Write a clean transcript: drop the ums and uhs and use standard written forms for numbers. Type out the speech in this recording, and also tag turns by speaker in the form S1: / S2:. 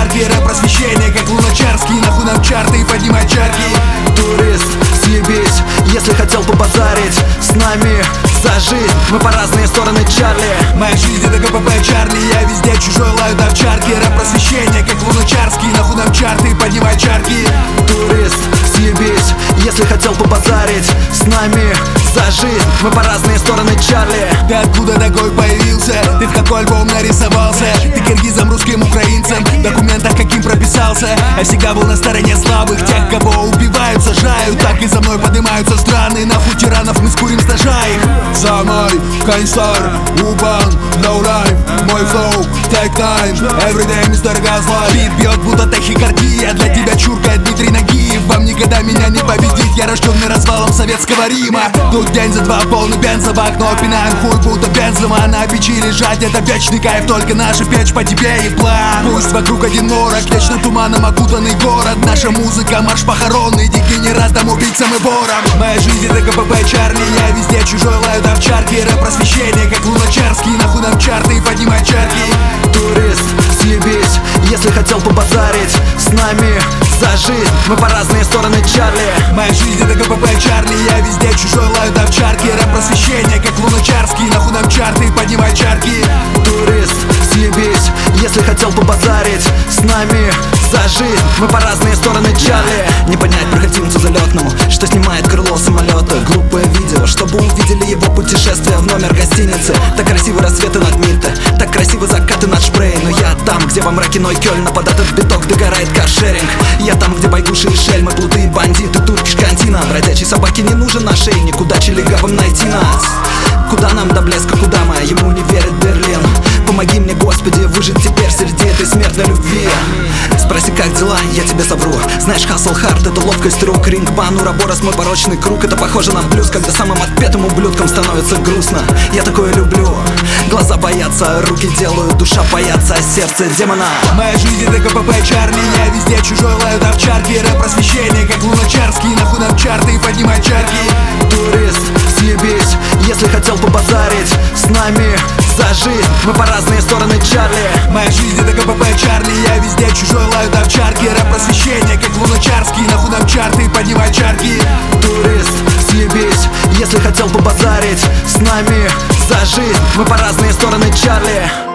S1: чарки. Рэп-просвещение, как Луначарский. Нахуй нам чарты и поднимай чарки.
S2: Турист, съебись, если хотел побазарить с нами за жизнь, мы по разные стороны, Чарли.
S1: Моя жизнь это КПП, Чарли. Я везде чужой, лаю до овчарки. Рэп-просвещение, как Луначарский. Нахуй нам чарты и поднимай чарки.
S2: Турист, съебись, если хотел побазарить с нами за жизнь, мы по разные стороны, Чарли.
S1: Ты откуда такой появился? Ты в какой альбом нарисовался? Ты киргизом, русским, украинцем в документах каким прописался? Я всегда был на стороне слабых, тех, кого убивают, сажают. Так и за мной поднимаются страны. Нахуй тиранов мы скурим, стажа их. За мной Каньсар, Убан, No Life. Мой флоу, take time, everyday мистер Газлайф. Бит бьет, будто тахикардия. Для тебя чуркает Дмитрий Нагиев. Вам никогда меня не победить. Я рожденный развалом советского Рима. Тут день за два, полный бензобак. Но пинаем хуй, будто бензома. На печи лежать, это вечный кайф. Только наша печь по тебе и план. Пусть вокруг один морок, вечно туманом окутанный город. Наша музыка, марш похоронный, дегенератам, убийцам и ворам. Моя жизнь это КПП, Чарли. Я везде чужой, лаю до овчарки. Рэп-просвещение, как Луначарский. Нахуй нам чарты и поднимай чарки.
S2: Турист, съебись, если хотел побазарить с нами за жизнь, мы по разные стороны, Чарли.
S1: Моя жизнь это КПП, Чарли. Я везде чужой, лаю до овчарки. Рэп-просвещение, как Луначарский. Нахуй нам чарты и поднимай чарки.
S2: Турист, съебись, если хотел побазарить с нами за жизнь, мы по разные стороны, Чарли. Не понять проходимцу залетному, что снимает крыло самолета. Глупое видео, чтобы увидели его путешествие в номер гостиницы. Так красивы рассветы над Митте, так красивы закаты над Шпрей. Но я там, где во мраке Нойкёльна под этот биток догорает каршеринг. Я там, где байгуши и шельмы, плуты и бандиты, турки, шкантина. Бродячей собаке не нужен ошейник, удачи легавым найти нас. Куда нам до блеска, куда моя, ему не верит Берлин. Помоги мне, Господи, выжить теперь среди этой смертной любви. Спроси, как дела, я тебе совру. Знаешь, hustle hard, это ловкость рук. Ринг-бан, уроборос, мой порочный круг. Это похоже на блюз, когда самым отпетым ублюдком становится грустно. Я такое люблю. Глаза боятся, руки делают, душа боятся, а сердце демона.
S1: Моя жизнь это КПП, Чарли. Я везде чужой, лаю до овчарки. Рэп-просвещение, как Луначарский. Нахуй нам чарты и поднимай чарки.
S2: Турист, съебись, если хотел побазарить с нами за жизнь, мы по разные стороны, Чарли.
S1: Моя жизнь это КПП, Чарли. Я везде чужой, лаю до овчарки. Рэп-просвещение, как Луначарский. Нахуй нам чарты и поднимай чарки.
S2: Турист, съебись, если хотел побазарить с нами за жизнь, мы по разные стороны, Чарли.